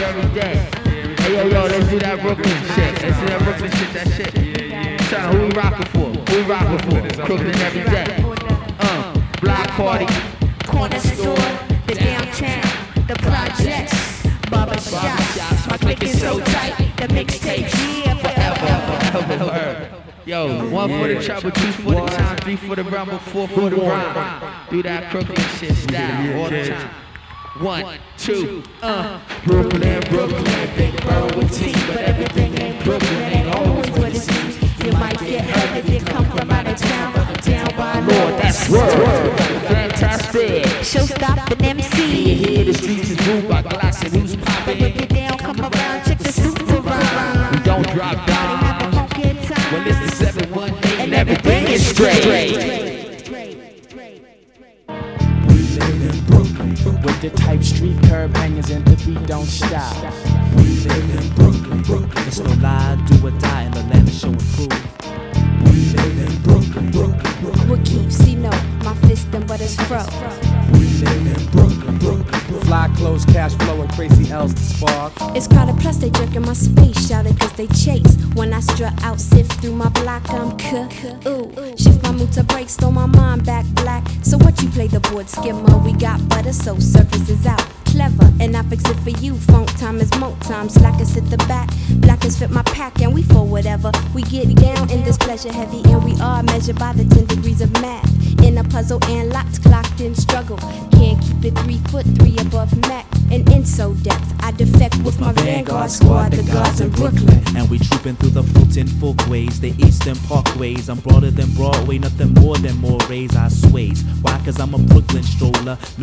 every day. Hey, yo, let's do that Brooklyn shit. Let's do that Brooklyn shit, that shit. Tell who we rockin' for? Who we rockin' for? Brooklyn every day. Block party. Corner store, the downtown, the projects, barber shops. My clique is so tight, the mixtape, yeah, forever. Yo, 1 for the trouble, 2 for the time, 3 for the rumble, 4 for the rhyme. Do that Brooklyn shit style all the time. 1, 2, Brooklyn, big borough with tea, but everything in Brooklyn ain't always what it seems. You might get hurt if you come from out of town, down by Lord, that's word. Fantastic. Showstopping MC. You hear the streets is moved by glass and who's But popping. break it down, come around, check the suits around. We don't drop down. When it's the 718 and everything is straight. We live in Brooklyn with the type street curb hangers and the beat don't stop. We live in Brooklyn. It's no lie, do or die in the land of show and prove. We live in Brooklyn. What keeps C-No, my fist and but it's fro. We live in Brooklyn. Fly clothes, cash flow, and crazy L's to spark. It's crowded, plus they jerking my space, shouted cause they chase. When I strut out, sift through my block, I'm ooh. Shift my mood to break, stole my mind back black. So what you play the board skimmer? We got butter, so surface is out. Clever, and I fix it for you. Funk time is mo time. Slackers at the back, blackers fit my pack, and we for whatever. We get down in this pleasure heavy, and we are measured by the 10 degrees of math. In a puzzle and locked, clocked in struggle. Can't keep it 3 foot 3 above Mac. And in so depth, I defect with my Vanguard squad, the guards in Brooklyn. And we trooping through the Fulton Folkways, the Eastern Parkways. I'm broader than Broadway, nothing more than more rays I sways. Why? Cause I'm a Brooklyn stroller.